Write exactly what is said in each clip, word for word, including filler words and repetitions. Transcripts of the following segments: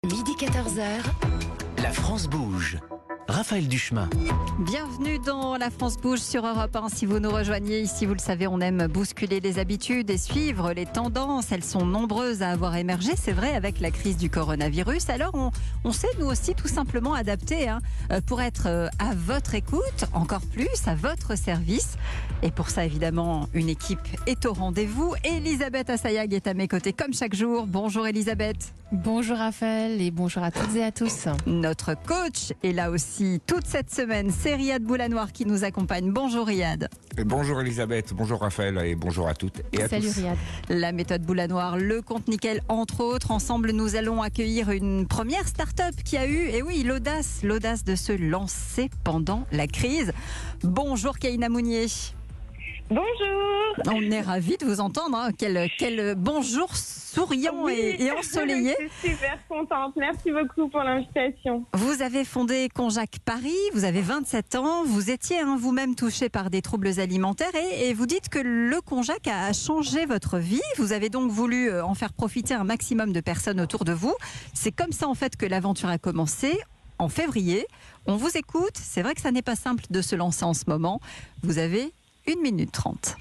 midi quatorze heures, la France bouge. Raphaël Duchemin. Bienvenue dans La France bouge sur Europe un. Si vous nous rejoignez ici, vous le savez, on aime bousculer les habitudes et suivre les tendances. Elles sont nombreuses à avoir émergé, c'est vrai, avec la crise du coronavirus. Alors on, on s'est nous aussi tout simplement adapté hein, pour être à votre écoute, encore plus à votre service. Et pour ça, évidemment, une équipe est au rendez-vous. Elisabeth Assayag est à mes côtés comme chaque jour. Bonjour Elisabeth. Bonjour Raphaël et bonjour à toutes et à tous. Notre coach est là aussi toute cette semaine. C'est Riyad Boulanoir qui nous accompagne. Bonjour Riyad. Bonjour Elisabeth, bonjour Raphaël et bonjour à toutes et à Salut tous. Salut Riyad. La méthode Boulanoir, le compte nickel entre autres. Ensemble, nous allons accueillir une première start-up qui a eu, et oui, l'audace, l'audace de se lancer pendant la crise. Bonjour Kaina Mounier. Bonjour. On est ravis de vous entendre. Hein. Quel, quel bonjour souriant oui. et, et ensoleillé. Je suis super contente. Merci beaucoup pour l'invitation. Vous avez fondé Konjac Paris, vous avez vingt-sept ans. Vous étiez hein, vous-même touché par des troubles alimentaires et, et vous dites que le Konjac a changé votre vie. Vous avez donc voulu en faire profiter un maximum de personnes autour de vous. C'est comme ça en fait que l'aventure a commencé. En février, on vous écoute. C'est vrai que ça n'est pas simple de se lancer en ce moment. Vous avez une minute trente.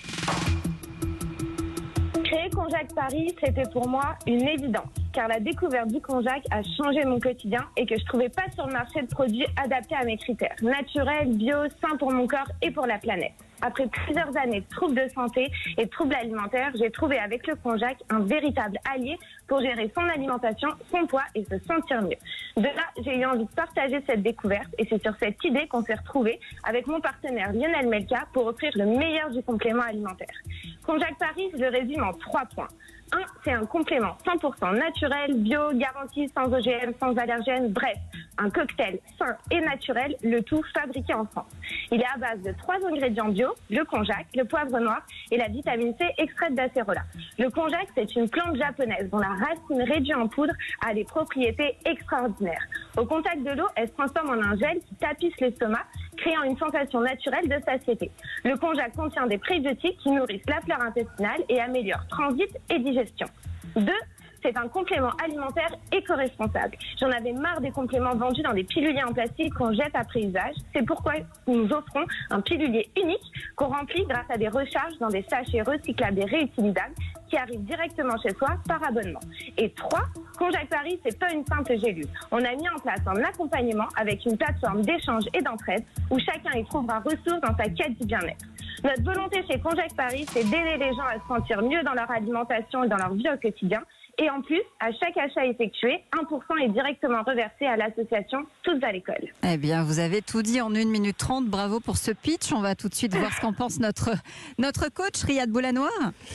Créer Konjac Paris, c'était pour moi une évidence, car la découverte du konjac a changé mon quotidien et que je ne trouvais pas sur le marché de produits adaptés à mes critères. Naturels, bio, sains pour mon corps et pour la planète. Après plusieurs années de troubles de santé et de troubles alimentaires, j'ai trouvé avec le konjac un véritable allié pour gérer son alimentation, son poids et se sentir mieux. De là, j'ai eu envie de partager cette découverte et c'est sur cette idée qu'on s'est retrouvés avec mon partenaire Lionel Melka pour offrir le meilleur du complément alimentaire. Konjac Paris, je le résume en trois points. Un, c'est un complément cent pour cent naturel, bio, garanti, sans O G M, sans allergènes, bref, un cocktail sain et naturel, le tout fabriqué en France. Il est à base de trois ingrédients bio, le konjac, le poivre noir et la vitamine C extraite d'acérola. Le konjac, c'est une plante japonaise dont la racine réduite en poudre a des propriétés extraordinaires. Au contact de l'eau, elle se transforme en un gel qui tapisse l'estomac, créant une sensation naturelle de satiété. Le konjac contient des prébiotiques qui nourrissent la flore intestinale et améliorent transit et digestion. Deux, c'est un complément alimentaire éco-responsable. J'en avais marre des compléments vendus dans des piluliers en plastique qu'on jette après usage. C'est pourquoi nous offrons un pilulier unique qu'on remplit grâce à des recharges dans des sachets recyclables et réutilisables qui arrivent directement chez soi par abonnement. Et trois, Konjac Paris, c'est pas une simple gélule. On a mis en place un accompagnement avec une plateforme d'échange et d'entraide où chacun y trouvera ressources dans sa quête du bien-être. Notre volonté chez Konjac Paris, c'est d'aider les gens à se sentir mieux dans leur alimentation et dans leur vie au quotidien. Et en plus, à chaque achat effectué, un pour cent est directement reversé à l'association Tous à l'école. Eh bien, vous avez tout dit en une minute trente. Bravo pour ce pitch. On va tout de suite voir ce qu'en pense notre, notre coach, Riyad Boulanoir.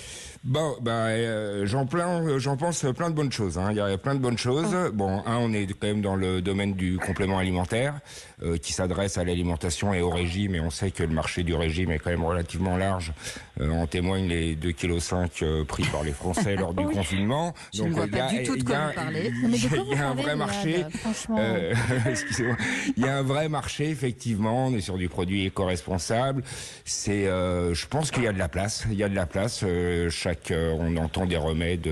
Bon, bah, euh, j'en, plein, j'en pense plein de bonnes choses. Hein. Il y a plein de bonnes choses. Oh. Bon, un, on est quand même dans le domaine du complément alimentaire euh, qui s'adresse à l'alimentation et au régime. Et on sait que le marché du régime est quand même relativement large. Euh, en témoignent les deux virgule cinq kilos euh, pris par les Français lors du oui. confinement. Je Donc, ne vois pas du tout de quoi vous parlez. Il y a un vrai marché. Euh, excusez-moi. Il y a un vrai marché, effectivement. On est sur du produit éco-responsable. C'est, euh, je pense qu'il y a de la place. Il y a de la place. Euh, chaque On entend des remèdes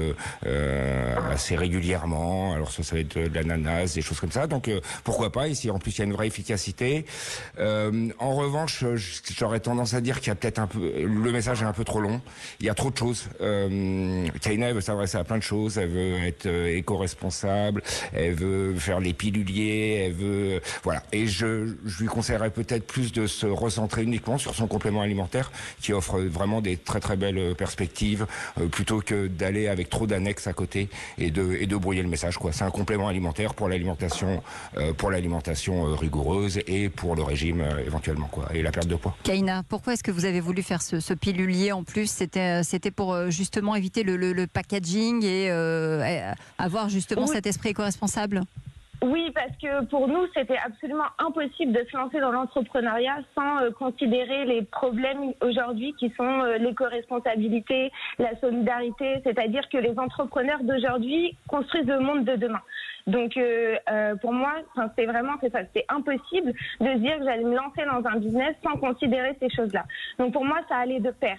euh, assez régulièrement. Alors ça, ça va être de l'ananas, des choses comme ça. Donc euh, pourquoi pas. Ici, en plus, il y a une vraie efficacité. Euh, en revanche, j'aurais tendance à dire qu'il y a peut-être un peu le message est un peu trop long. Il y a trop de choses. Euh, Kaina, elle veut s'adresser à plein de choses. Elle veut être euh, éco-responsable. Elle veut faire les piluliers. Elle veut voilà. Et je, je lui conseillerais peut-être plus de se recentrer uniquement sur son complément alimentaire, qui offre vraiment des très très belles perspectives. Euh, plutôt que d'aller avec trop d'annexes à côté et de, et de brouiller le message, quoi. C'est un complément alimentaire pour l'alimentation, euh, pour l'alimentation euh, rigoureuse et pour le régime euh, éventuellement, quoi, et la perte de poids. Kaina, pourquoi est-ce que vous avez voulu faire ce, ce pilulier en plus? C'était, c'était pour euh, justement éviter le, le, le packaging et euh, avoir justement oui. cet esprit éco-responsable? Oui, parce que pour nous, c'était absolument impossible de se lancer dans l'entrepreneuriat sans euh, considérer les problèmes aujourd'hui qui sont euh, l'éco-responsabilité, la solidarité. C'est-à-dire que les entrepreneurs d'aujourd'hui construisent le monde de demain. Donc euh, euh, pour moi, c'est vraiment c'est ça, c'est impossible de se dire que j'allais me lancer dans un business sans considérer ces choses-là. Donc pour moi, ça allait de pair.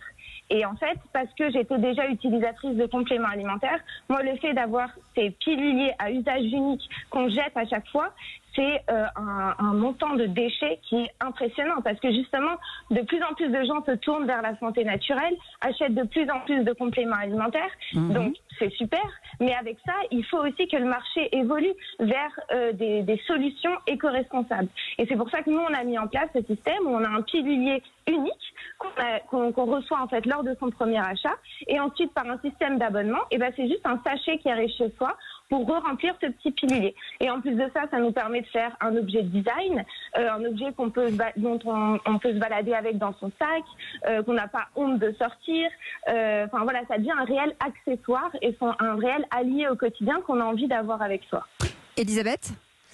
Et en fait, parce que j'étais déjà utilisatrice de compléments alimentaires, moi, le fait d'avoir ces piluliers à usage unique qu'on jette à chaque fois, c'est euh, un, un montant de déchets qui est impressionnant parce que justement, de plus en plus de gens se tournent vers la santé naturelle, achètent de plus en plus de compléments alimentaires, mmh. donc c'est super. Mais avec ça, il faut aussi que le marché évolue vers euh, des, des solutions éco-responsables. Et c'est pour ça que nous, on a mis en place ce système où on a un pilulier unique qu'on, a, qu'on, qu'on reçoit en fait lors de son premier achat. Et ensuite, par un système d'abonnement, et ben, c'est juste un sachet qui arrive chez soi pour re-remplir ce petit pilulier. Et en plus de ça, ça nous permet de faire un objet de design, euh, un objet qu'on peut, dont on, on peut se balader avec dans son sac, euh, qu'on n'a pas honte de sortir. Euh, enfin voilà, ça devient un réel accessoire et son, un réel allié au quotidien qu'on a envie d'avoir avec soi. Elisabeth ?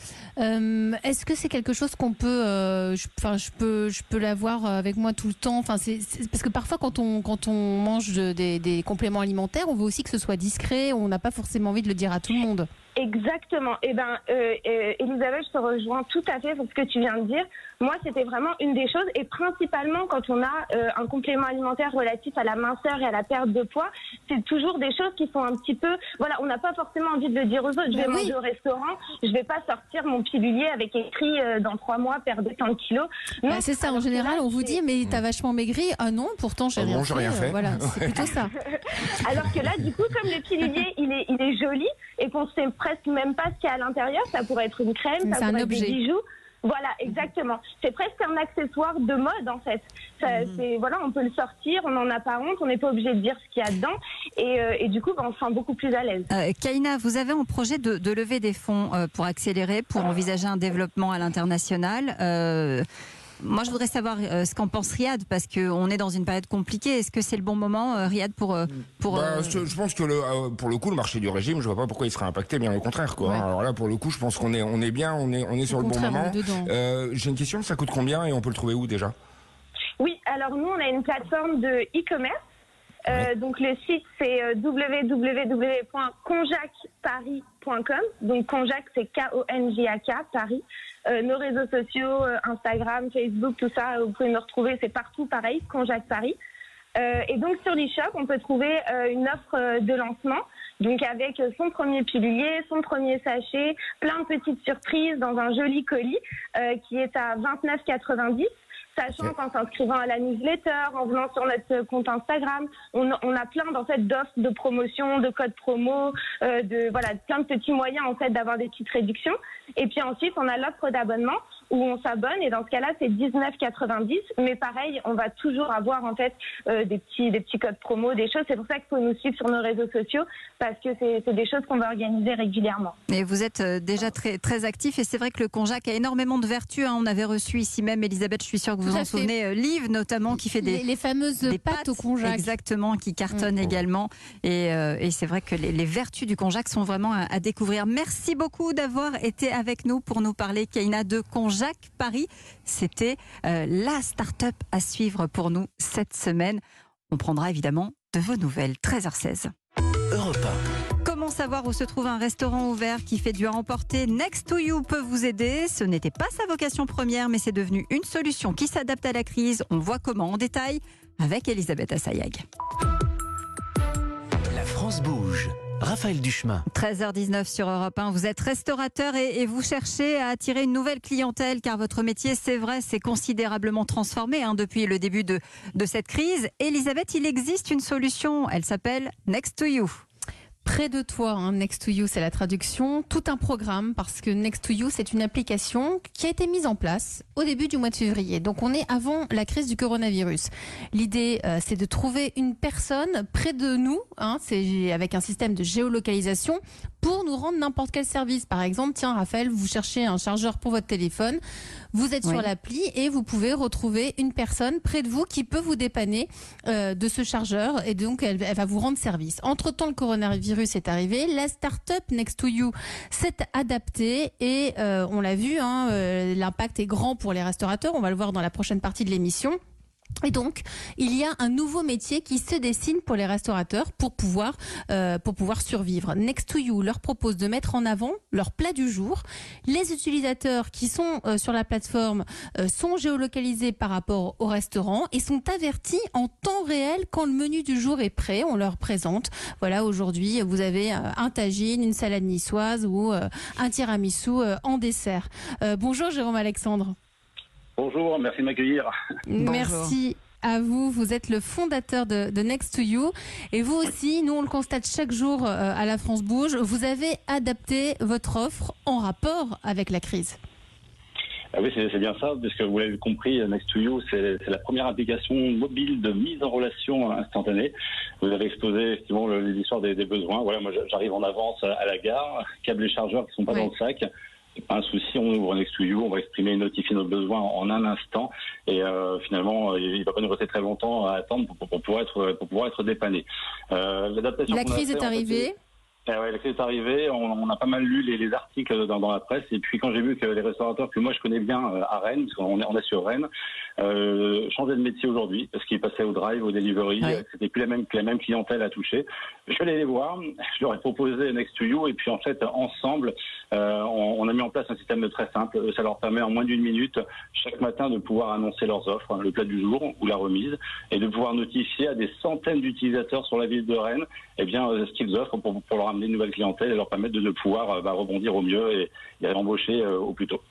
Euh, est-ce que c'est quelque chose qu'on peut, euh, je, enfin, je peux, je peux l'avoir avec moi tout le temps. Enfin, c'est, c'est parce que parfois, quand on, quand on mange de, des, des compléments alimentaires, on veut aussi que ce soit discret. On n'a pas forcément envie de le dire à tout le monde. Exactement. Eh ben, euh, euh, Elisabeth, je te rejoins tout à fait sur ce que tu viens de dire. Moi, c'était vraiment une des choses, et principalement quand on a euh, un complément alimentaire relatif à la minceur et à la perte de poids, c'est toujours des choses qui sont un petit peu, voilà, on n'a pas forcément envie de le dire aux autres. Je vais oui. manger au restaurant, je vais pas sortir mon pilulier avec écrit euh, dans trois mois perdez tant de kilos. Non, bah, c'est ça. En général, là, on vous dit mais t'as vachement maigri. Ah non, pourtant j'ai ah rien, bon, fait. rien fait. Euh, voilà, c'est plutôt ça. Alors que là, du coup, comme le pilulier, il est, il est joli et qu'on sait presque même pas ce qu'il y a à l'intérieur, ça pourrait être une crème, mais ça c'est pourrait un être objet. des bijoux. Voilà, exactement. C'est presque un accessoire de mode en fait. Ça, mmh. c'est, voilà, on peut le sortir, on n'en a pas honte, on n'est pas obligé de dire ce qu'il y a dedans, et, euh, et du coup, bah, on se sent beaucoup plus à l'aise. Euh, Kaina, vous avez en projet de, de lever des fonds euh, pour accélérer, pour envisager un développement à l'international. Euh, Moi, je voudrais savoir euh, ce qu'en pense Riyad, parce qu'on est dans une période compliquée. Est-ce que c'est le bon moment, euh, Riyad, pour... Euh, pour bah, euh... je, je pense que le, euh, pour le coup, le marché du régime, je vois pas pourquoi il serait impacté, bien au contraire, quoi. Ouais. Alors là, pour le coup, je pense qu'on est, on est bien, on est, on est sur le bon moment. Euh, j'ai une question, ça coûte combien et on peut le trouver où déjà ? Oui, alors nous, on a une plateforme de e-commerce. Euh, ouais. Donc le site c'est euh, w w w point konjac paris point com. Donc Konjac c'est K O N J A K Paris. Euh, nos réseaux sociaux, euh, Instagram, Facebook, tout ça, vous pouvez nous retrouver, c'est partout pareil, Konjac Paris. Euh, et donc sur l'e-shop, on peut trouver euh, une offre euh, de lancement, donc avec son premier pilulier, son premier sachet, plein de petites surprises dans un joli colis euh, qui est à vingt-neuf quatre-vingt-dix. Sachant qu'en s'inscrivant à la newsletter, en venant sur notre compte Instagram, on, on a plein en fait d'offres de promotion, de codes promo, euh, de voilà plein de petits moyens en fait d'avoir des petites réductions. Et puis ensuite, on a l'offre d'abonnement où on s'abonne et dans ce cas-là, c'est dix-neuf quatre-vingt-dix. Mais pareil, on va toujours avoir en fait euh, des petits des petits codes promo, des choses. C'est pour ça qu'il faut nous suivre sur nos réseaux sociaux parce que c'est, c'est des choses qu'on va organiser régulièrement. Et vous êtes déjà très très actif et c'est vrai que le Konjac a énormément de vertus. Hein. On avait reçu ici même Elisabeth, je suis sûre que vous vous en souvenez, Liv notamment qui fait des les, les fameuses des pâtes, pâtes au Konjac, exactement, qui cartonnent mmh. également. Et, euh, et c'est vrai que les, les vertus du Konjac sont vraiment à, à découvrir. Merci beaucoup d'avoir été avec nous pour nous parler, Kaina, de Konjac Paris. C'était euh, la start-up à suivre pour nous cette semaine. On prendra évidemment de vos nouvelles. treize heures seize. Europe un. Comment savoir où se trouve un restaurant ouvert qui fait du à emporter? Next to You peut vous aider. Ce n'était pas sa vocation première, mais c'est devenu une solution qui s'adapte à la crise. On voit comment en détail avec Elisabeth Assayag. La France bouge. Raphaël Duchemin. treize heures dix-neuf sur Europe un. Vous êtes restaurateur et, et vous cherchez à attirer une nouvelle clientèle car votre métier, c'est vrai, s'est considérablement transformé hein, depuis le début de, de cette crise. Elisabeth, il existe une solution. Elle s'appelle Next to You. Près de toi, hein, Next to You, c'est la traduction, tout un programme parce que Next to You, c'est une application qui a été mise en place au début du mois de février. Donc on est avant la crise du coronavirus. L'idée, euh, c'est de trouver une personne près de nous, hein, c'est avec un système de géolocalisation pour nous rendre n'importe quel service. Par exemple, tiens Raphaël, vous cherchez un chargeur pour votre téléphone, vous êtes oui. sur l'appli et vous pouvez retrouver une personne près de vous qui peut vous dépanner euh, de ce chargeur et donc elle, elle va vous rendre service. Entre-temps, le coronavirus est arrivé, la start-up Next to You s'est adaptée et euh, on l'a vu, hein, euh, l'impact est grand pour les restaurateurs, on va le voir dans la prochaine partie de l'émission. Et donc, il y a un nouveau métier qui se dessine pour les restaurateurs pour pouvoir, euh, pour pouvoir survivre. Next to You leur propose de mettre en avant leur plat du jour. Les utilisateurs qui sont euh, sur la plateforme euh, sont géolocalisés par rapport au restaurant et sont avertis en temps réel quand le menu du jour est prêt. On leur présente, voilà, aujourd'hui, vous avez euh, un tagine, une salade niçoise ou euh, un tiramisu euh, en dessert. Euh, bonjour Jérôme Alexandre. Bonjour, merci de m'accueillir. Merci à vous. Vous êtes le fondateur de, de Next to You. Et vous aussi, nous on le constate chaque jour euh, à la France Bouge, vous avez adapté votre offre en rapport avec la crise. Ah oui, c'est, c'est bien ça, parce que vous l'avez compris, Next to You, c'est, c'est la première application mobile de mise en relation instantanée. Vous avez exposé effectivement l'histoire des, des besoins. Voilà, moi j'arrive en avance à la gare, câbles et chargeurs qui ne sont pas oui. dans le sac. C'est pas un souci, on ouvre Next to You, on va exprimer et notifier nos besoins en un instant et euh, finalement il ne va pas nous rester très longtemps à attendre pour, pour, pour, pouvoir, être, pour pouvoir être dépanné. Euh, l'adaptation la crise est arrivée. Eh ouais, la crise est arrivée, on, on a pas mal lu les, les articles dans, dans la presse et puis quand j'ai vu que les restaurateurs que moi je connais bien euh, à Rennes, parce qu'on est, on est sur Rennes, euh, changeaient de métier aujourd'hui parce qu'ils passaient au drive, au delivery, ouais. C'était plus la même, la même clientèle à toucher. Je suis allé les voir, je leur ai proposé Next to You et puis en fait ensemble euh, on, on a mis en place un système très simple, ça leur permet en moins d'une minute chaque matin de pouvoir annoncer leurs offres, le plat du jour ou la remise et de pouvoir notifier à des centaines d'utilisateurs sur la ville de Rennes eh bien, ce qu'ils offrent pour, pour leur amener une nouvelle clientèle et leur permettre de, de pouvoir bah, rebondir au mieux et, et embaucher euh, au plus tôt.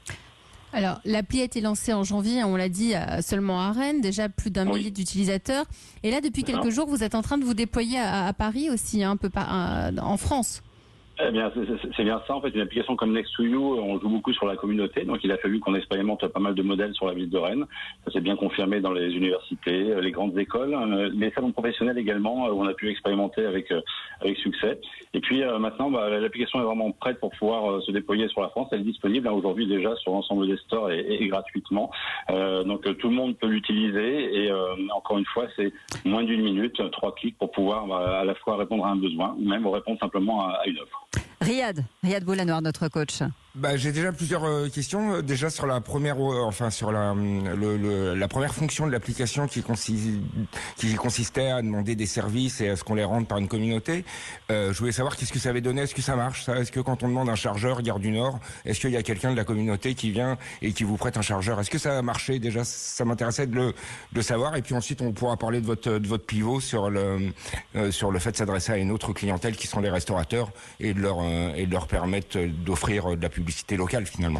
Alors, l'appli a été lancée en janvier, on l'a dit, seulement à Rennes, déjà plus d'un oui. millier d'utilisateurs. Et là, depuis quelques jours, vous êtes en train de vous déployer à, à Paris aussi, hein, un peu par, à, en France. Eh bien, c'est, c'est bien ça. En fait, une application comme Next to You, on joue beaucoup sur la communauté. Donc, il a fallu qu'on expérimente pas mal de modèles sur la ville de Rennes. Ça s'est bien confirmé dans les universités, les grandes écoles, les salons professionnels également, où on a pu expérimenter avec avec succès. Et puis euh, maintenant, bah, l'application est vraiment prête pour pouvoir euh, se déployer sur la France. Elle est disponible hein, aujourd'hui déjà sur l'ensemble des stores et, et, et gratuitement. Euh, donc, tout le monde peut l'utiliser. Et euh, encore une fois, c'est moins d'une minute, trois clics pour pouvoir bah, à la fois répondre à un besoin ou même répondre simplement à, à une offre. Riyad, Riyad Boulanoir, notre coach. Bah, j'ai déjà plusieurs euh, questions. Déjà sur la première, euh, enfin sur la, le, le, la première fonction de l'application qui, consi- qui consistait à demander des services et à ce qu'on les rende par une communauté. Euh, je voulais savoir qu'est-ce que ça avait donné. Est-ce que ça marche ça ? Est-ce que quand on demande un chargeur Gare du Nord, est-ce qu'il y a quelqu'un de la communauté qui vient et qui vous prête un chargeur ? Est-ce que ça a marché ? Déjà, ça m'intéressait de le de savoir. Et puis ensuite, on pourra parler de votre de votre pivot sur le euh, sur le fait de s'adresser à une autre clientèle qui sont les restaurateurs et de leur euh, et de leur permettre d'offrir de la publicité. Publicité locale finalement.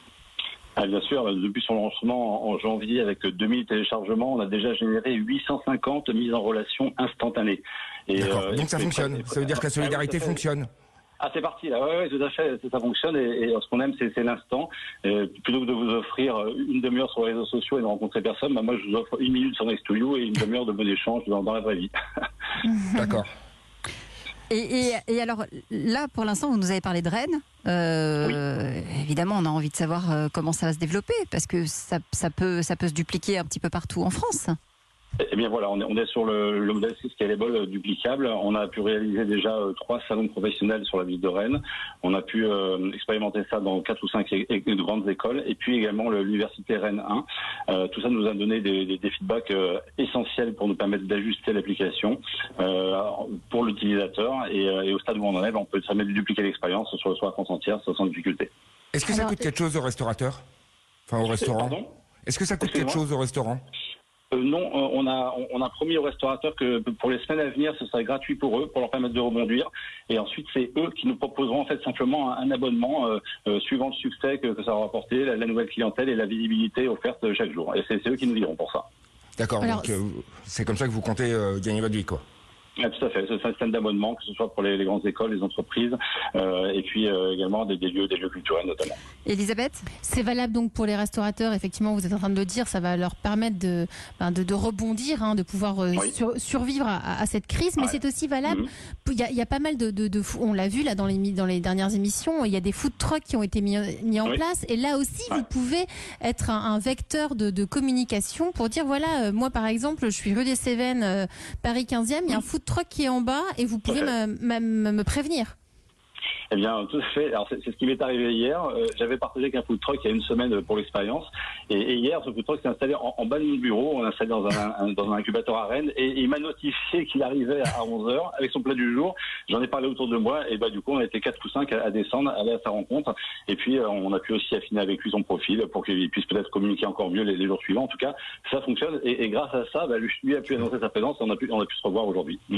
Ah, bien sûr, depuis son lancement en janvier avec deux mille téléchargements, on a déjà généré huit cent cinquante mises en relation instantanées. Et D'accord, euh, donc ça fonctionne, ça veut dire que la solidarité ah, oui, fonctionne. Ah, c'est parti, là. Ouais, ouais, tout à fait, ça fonctionne et, et ce qu'on aime, c'est, c'est l'instant. Et plutôt que de vous offrir une demi-heure sur les réseaux sociaux et de rencontrer personne, bah moi, je vous offre une minute sur Next to You et une demi-heure de bon échange dans, dans la vraie vie. D'accord. Et, et, et alors, là, pour l'instant, vous nous avez parlé de Rennes. Euh, oui. Évidemment, on a envie de savoir euh, comment ça va se développer, parce que ça, ça, peut, ça peut se dupliquer un petit peu partout en France. Eh bien voilà, on est, on est sur le, le modèle scalable duplicable. On a pu réaliser déjà euh, trois salons professionnels sur la ville de Rennes. On a pu euh, expérimenter ça dans quatre ou cinq é- é- grandes écoles. Et puis également le, l'université Rennes un. Euh, tout ça nous a donné des, des, des feedbacks euh, essentiels pour nous permettre d'ajuster l'application euh, pour l'utilisateur. Et, euh, et au stade où on en est, on peut permettre de dupliquer l'expérience sur, sur la France entière sans difficulté. Est-ce que ça Alors, coûte quelque chose au restaurateur ? Enfin au restaurant ? Pardon ? Est-ce que ça coûte quelque chose au restaurant ? Euh, non, euh, on a on a promis aux restaurateurs que pour les semaines à venir, ce serait gratuit pour eux, pour leur permettre de rebondir. Et ensuite, c'est eux qui nous proposeront en fait simplement un, un abonnement euh, euh, suivant le succès que, que ça aura apporté, la, la nouvelle clientèle et la visibilité offerte chaque jour. Et c'est, c'est eux qui nous diront pour ça. D'accord. Alors, donc euh, c'est comme ça que vous comptez euh, gagner votre vie, quoi. Ah, tout à fait, c'est un système d'abonnement, que ce soit pour les, les grandes écoles, les entreprises, euh, et puis euh, également des, des lieux, des lieux culturels notamment. Elisabeth ? C'est valable donc pour les restaurateurs, effectivement, vous êtes en train de le dire, ça va leur permettre de, ben de, de rebondir, hein, de pouvoir euh, oui. sur, survivre à, à cette crise, mais ouais. c'est aussi valable, il y, a, il y a pas mal de, de, de, on l'a vu là dans les, dans les dernières émissions, il y a des food trucks qui ont été mis, mis en oui. place, et là aussi ouais. vous pouvez être un, un vecteur de, de communication pour dire, voilà, euh, moi par exemple, je suis rue des Cévennes, euh, Paris quinzième, il y a un food truck qui est en bas et vous pouvez okay. me, me, me prévenir. Eh bien, tout à fait. Alors, c'est, c'est ce qui m'est arrivé hier. Euh, j'avais partagé avec un food truck il y a une semaine pour l'expérience. Et, et hier, ce food truck s'est installé en, en bas de mon bureau. On l'a installé dans un, un, dans un incubateur à Rennes. Et, et il m'a notifié qu'il arrivait à onze heures avec son plat du jour. J'en ai parlé autour de moi. Et bah, du coup, on a été quatre ou cinq à, à descendre, à aller à sa rencontre. Et puis, euh, on a pu aussi affiner avec lui son profil pour qu'il puisse peut-être communiquer encore mieux les, les jours suivants. En tout cas, ça fonctionne. Et, et grâce à ça, bah, lui, lui a pu annoncer sa présence. Et on a pu, on a pu se revoir aujourd'hui. Mmh.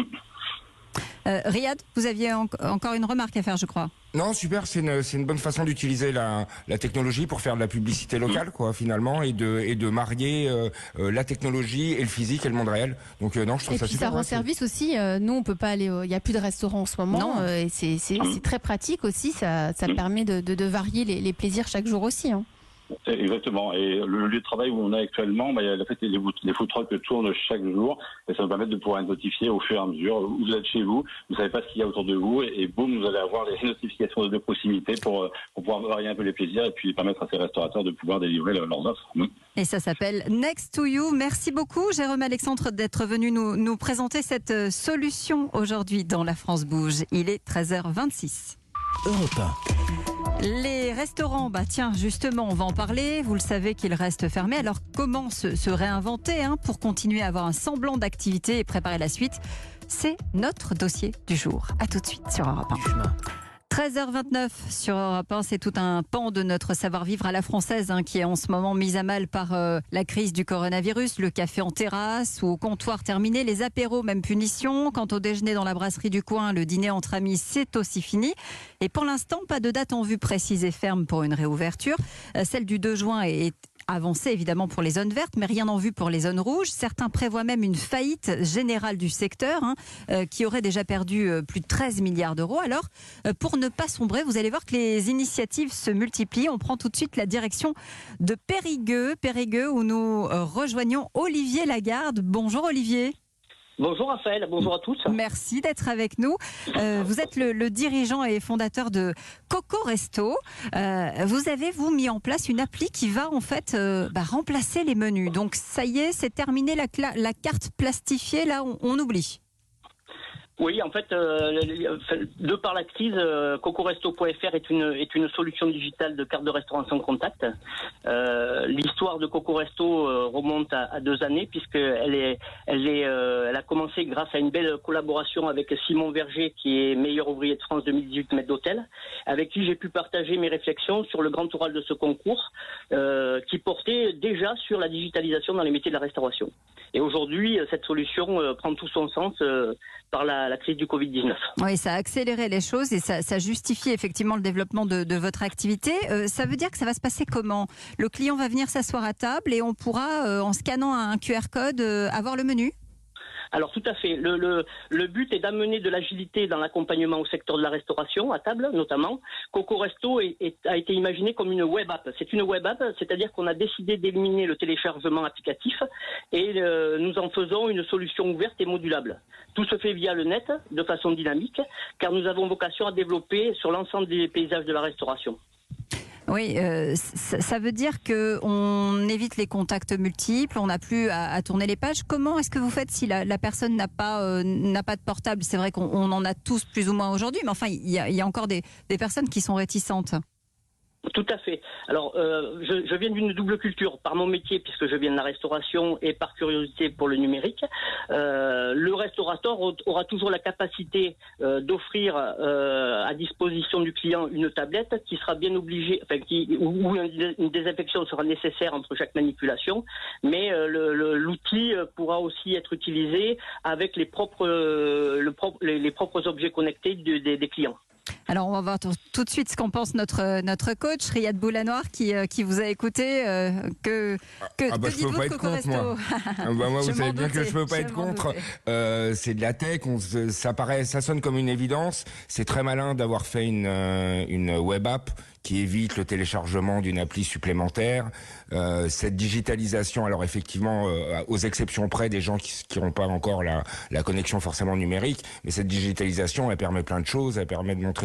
Euh, Riyad, vous aviez en- encore une remarque à faire, je crois. Non, super, c'est une, c'est une bonne façon d'utiliser la, la technologie pour faire de la publicité locale, quoi, finalement, et de, et de marier euh, euh, la technologie et le physique et le monde réel. Donc euh, non, je trouve Et ça puis super. ça rend ouais, service aussi. euh, nous, on peut pas aller. Il n'y a plus de restaurant en ce moment. Non. euh, et c'est c'est- c'est très pratique aussi. Ça, ça permet de, de, de varier les, les plaisirs chaque jour aussi. Hein. Exactement. Et le lieu de travail où on est actuellement, bah, il y a en fait, les, les food trucks tournent chaque jour et ça nous permet de pouvoir être notifier au fur et à mesure où vous êtes chez vous, vous savez pas ce qu'il y a autour de vous et, et boum, vous allez avoir les notifications de proximité pour, pour pouvoir varier un peu les plaisirs et puis permettre à ces restaurateurs de pouvoir délivrer le, leurs offres. Mmh. Et ça s'appelle Next to You. Merci beaucoup, Jérôme Alexandre, d'être venu nous, nous présenter cette euh, solution aujourd'hui dans La France Bouge. Il est treize heures vingt-six. Europe un. Les restaurants, bah tiens, justement, on va en parler. Vous le savez qu'ils restent fermés. Alors, comment se, se réinventer hein, pour continuer à avoir un semblant d'activité et préparer la suite? C'est notre dossier du jour. À tout de suite sur Europe un. Du chemin. treize heures vingt-neuf sur Europe un, c'est tout un pan de notre savoir-vivre à la française hein, qui est en ce moment mise à mal par euh, la crise du coronavirus. Le café en terrasse ou au comptoir terminé, les apéros, même punition. Quant au déjeuner dans la brasserie du coin, le dîner entre amis, c'est aussi fini. Et pour l'instant, pas de date en vue précise et ferme pour une réouverture. Euh, celle du deux juin est avancée évidemment pour les zones vertes, mais rien en vue pour les zones rouges. Certains prévoient même une faillite générale du secteur hein, euh, qui aurait déjà perdu euh, plus de treize milliards d'euros. Alors, euh, pour ne pas sombrer, vous allez voir que les initiatives se multiplient. On prend tout de suite la direction de Périgueux, Périgueux où nous euh, rejoignons Olivier Lagarde. Bonjour Olivier. Bonjour Raphaël, bonjour à tous. Merci d'être avec nous. Euh, vous êtes le, le dirigeant et fondateur de Coco Resto. Euh, vous avez, vous, mis en place une appli qui va en fait euh, bah, remplacer les menus. Donc ça y est, c'est terminé la, cla- la carte plastifiée, là on, on oublie. Oui, en fait, euh, de par la crise, euh, cocoresto point f r est une est une solution digitale de carte de restaurant sans contact. Euh, l'histoire de Cocoresto euh, remonte à, à deux années puisque elle est elle est euh, elle a commencé grâce à une belle collaboration avec Simon Verger qui est meilleur ouvrier de France deux mille dix-huit maître d'hôtel, avec qui j'ai pu partager mes réflexions sur le grand oral de ce concours euh, qui portait déjà sur la digitalisation dans les métiers de la restauration. Et aujourd'hui, cette solution euh, prend tout son sens euh, par la, la crise du covid dix-neuf. Oui, ça a accéléré les choses et ça, ça justifie effectivement le développement de, de votre activité. Euh, ça veut dire que ça va se passer comment? Le client va venir s'asseoir à table et on pourra, euh, en scannant un Q R code, euh, avoir le menu? Alors tout à fait. Le, le, le but est d'amener de l'agilité dans l'accompagnement au secteur de la restauration, à table notamment. Coco Resto est, est, a été imaginé comme une web app. C'est une web app, c'est-à-dire qu'on a décidé d'éliminer le téléchargement applicatif et euh, nous en faisons une solution ouverte et modulable. Tout se fait via le net, de façon dynamique, car nous avons vocation à développer sur l'ensemble des paysages de la restauration. Oui, euh, ça, ça veut dire qu'on évite les contacts multiples, on n'a plus à, à tourner les pages. Comment est-ce que vous faites si la, la personne n'a pas, euh, n'a pas de portable? C'est vrai qu'on on en a tous plus ou moins aujourd'hui, mais enfin, il y a, il y a encore des, des personnes qui sont réticentes. Tout à fait. Alors, euh, je, je viens d'une double culture par mon métier, puisque je viens de la restauration, et par curiosité pour le numérique. Euh, le restaurateur aura toujours la capacité euh, d'offrir euh, à disposition du client une tablette qui sera bien obligée, enfin, qui, où une désinfection sera nécessaire entre chaque manipulation, mais euh, le, le, l'outil pourra aussi être utilisé avec les propres, euh, le propre, les, les propres objets connectés de, de, des clients. Alors, on va voir tout de suite ce qu'en pense notre, notre coach, Riyad Boulanoir, qui, qui vous a écouté. Euh, que, que, ah bah, que je peux pas être contre, moi. ah bah, moi, vous savez bien doutais, que je peux pas être contre. Euh, c'est de la tech, on, ça paraît, ça sonne comme une évidence. C'est très malin d'avoir fait une, une web app qui évite le téléchargement d'une appli supplémentaire. Euh, cette digitalisation, alors effectivement, euh, aux exceptions près des gens qui n'auront pas encore la, la connexion forcément numérique, mais cette digitalisation, elle permet plein de choses. Elle permet de montrer des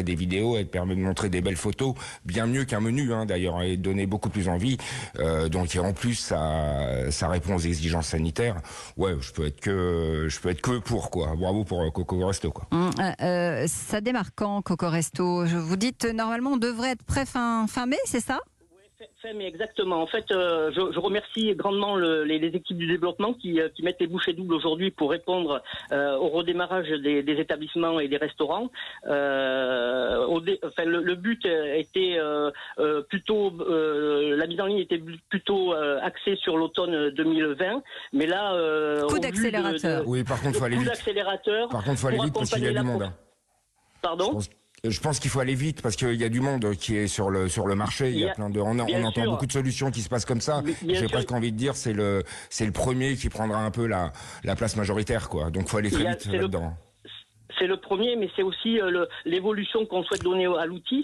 des vidéos, elle te permet de montrer des belles photos, bien mieux qu'un menu hein, d'ailleurs, et de donner beaucoup plus envie. Euh, donc et en plus ça, ça répond aux exigences sanitaires. Ouais, je peux être que, je peux être que pour quoi. Bravo pour euh, Coco Resto quoi. Mmh, euh, ça démarre quand Coco Resto? Je vous dites normalement on devrait être prêt fin fin mai, c'est ça? Fait, mais exactement. En fait, euh, je, je remercie grandement le, les, les équipes du développement qui, euh, qui mettent les bouchées doubles aujourd'hui pour répondre euh, au redémarrage des, des établissements et des restaurants. Euh, au dé, enfin, le, le but était euh, euh, plutôt, euh, la mise en ligne était plutôt euh, axée sur l'automne deux mille vingt, mais là, euh, coup d'accélérateur. Oui, par contre, faut aller vite. d'accélérateur. Par contre, faut aller vite parce qu'il y a du monde. Hein. Pardon. Je pense qu'il faut aller vite parce qu'il y a du monde qui est sur le sur le marché. Il y a plein de, on, on entend beaucoup de solutions qui se passent comme ça. J'ai presque envie de dire c'est le c'est le premier qui prendra un peu la la place majoritaire quoi. Donc faut aller très vite là-dedans. C'est le premier, mais c'est aussi euh, l'évolution qu'on souhaite donner à l'outil.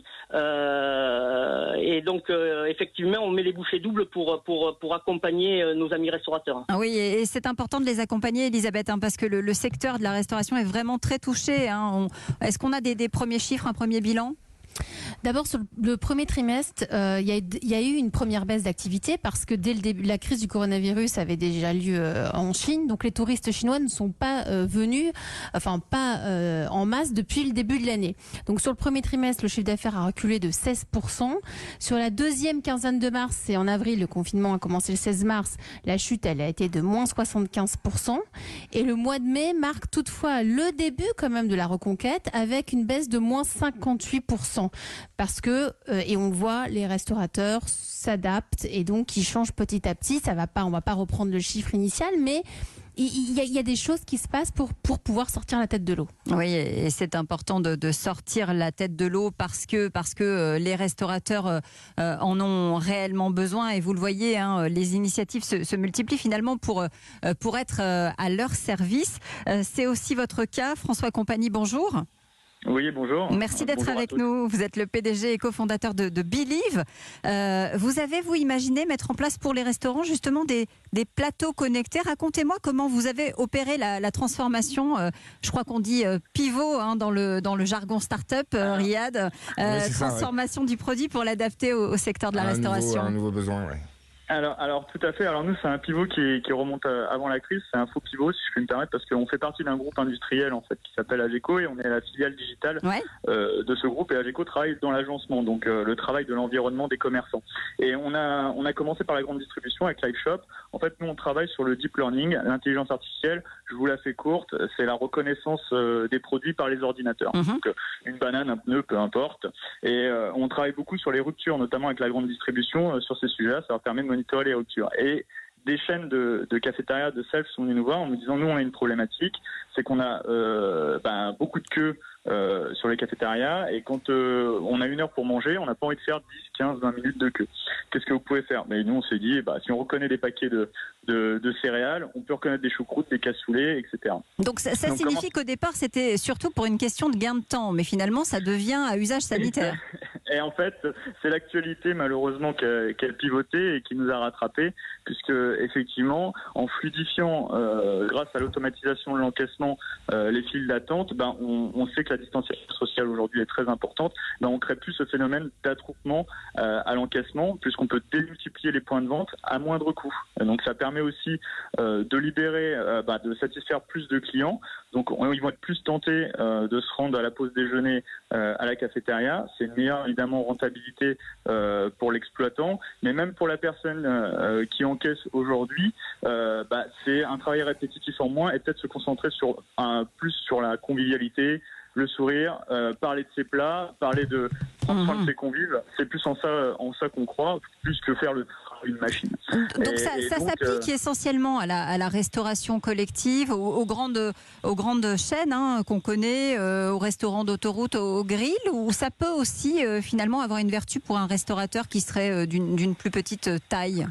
Euh, et donc, euh, effectivement, on met les bouchées doubles pour, pour, pour accompagner euh, nos amis restaurateurs. Ah oui, et c'est important de les accompagner, Elisabeth, hein, parce que le, le secteur de la restauration est vraiment très touché. Hein. Est-ce qu'on a des, des premiers chiffres, un premier bilan ? D'abord, sur le premier trimestre, euh, il y a, y a eu une première baisse d'activité parce que dès le début, la crise du coronavirus avait déjà lieu euh, en Chine. Donc, les touristes chinois ne sont pas euh, venus, enfin pas euh, en masse depuis le début de l'année. Donc, sur le premier trimestre, le chiffre d'affaires a reculé de seize pour cent. Sur la deuxième quinzaine de mars, et en avril, le confinement a commencé le seize mars, la chute, elle a été de moins soixante-quinze pour cent. Et le mois de mai marque toutefois le début quand même de la reconquête avec une baisse de moins cinquante-huit pour cent. Parce que, euh, et on voit, les restaurateurs s'adaptent et donc ils changent petit à petit. Ça va pas, on va pas reprendre le chiffre initial, mais il y, y, y a des choses qui se passent pour, pour pouvoir sortir la tête de l'eau. Oui, et c'est important de, de sortir la tête de l'eau parce que, parce que les restaurateurs euh, en ont réellement besoin. Et vous le voyez, hein, les initiatives se, se multiplient finalement pour, euh, pour être euh, à leur service. Euh, c'est aussi votre cas. François Compagnie, bonjour. Oui, bonjour. Merci d'être avec nous. Vous êtes le P D G et cofondateur de, de Believe. Euh, vous avez, vous, imaginé mettre en place pour les restaurants justement des, des plateaux connectés. Racontez-moi comment vous avez opéré la, la transformation. Euh, je crois qu'on dit euh, pivot hein, dans, le, dans le jargon start-up, euh, Riyad. Euh, oui, transformation ça, ouais. du produit pour l'adapter au, au secteur de la un restauration. Nouveau, un nouveau besoin, oui. Alors, alors tout à fait. Alors nous, c'est un pivot qui, qui remonte avant la crise. C'est un faux pivot, si je puis me permettre, parce qu'on fait partie d'un groupe industriel en fait qui s'appelle Ageco et on est la filiale digitale ouais. euh, de ce groupe. Et Ageco travaille dans l'agencement, donc euh, le travail de l'environnement des commerçants. Et on a on a commencé par la grande distribution avec LiveShop. En fait, nous on travaille sur le deep learning, l'intelligence artificielle. Je vous la fais courte. C'est la reconnaissance euh, des produits par les ordinateurs. Mm-hmm. Donc euh, une banane, un pneu, peu importe. Et euh, on travaille beaucoup sur les ruptures, notamment avec la grande distribution euh, sur ces sujets-là. Ça leur permet de monitorer les ruptures. Et des chaînes de, de cafétéria, de self sont venues nous voir en nous disant nous on a une problématique, c'est qu'on a euh, ben, beaucoup de queues euh, sur les cafétérias et quand euh, on a une heure pour manger, on n'a pas envie de faire dix, quinze, vingt minutes de queue. Qu'est-ce que vous pouvez faire? Mais nous on s'est dit bah, si on reconnaît des paquets de, de, de céréales, on peut reconnaître des choucroutes, des cassoulets, et cetera. Donc ça, ça Donc, signifie comment... qu'au départ c'était surtout pour une question de gain de temps, mais finalement ça devient à usage sanitaire. Et en fait, c'est l'actualité malheureusement qu'elle qu pivoté et qui nous a rattrapés, puisque effectivement, en fluidifiant euh, grâce à l'automatisation de l'encaissement euh, les files d'attente, ben on, on sait que la distanciation sociale aujourd'hui est très importante. Ben on crée plus ce phénomène d'attroupement euh, à l'encaissement, puisqu'on peut démultiplier les points de vente à moindre coût. Donc ça permet aussi euh, de libérer, euh, ben, de satisfaire plus de clients. Donc on, ils vont être plus tentés euh, de se rendre à la pause déjeuner euh, à la cafétéria. C'est une meilleure évidemment rentabilité euh, pour l'exploitant, mais même pour la personne euh, qui encaisse aujourd'hui, euh, bah, c'est un travail répétitif en moins et peut-être se concentrer sur un, plus sur la convivialité, le sourire, euh, parler de ses plats, parler de prendre soin de ses convives. C'est plus en ça, en ça qu'on croit, plus que faire le une machine. Donc et, ça, et ça s'applique euh... essentiellement à la, à la restauration collective, aux, aux, grandes, aux grandes chaînes hein, qu'on connaît, euh, aux restaurants d'autoroute, aux, aux grilles, ou ça peut aussi euh, finalement avoir une vertu pour un restaurateur qui serait euh, d'une d'une plus petite taille?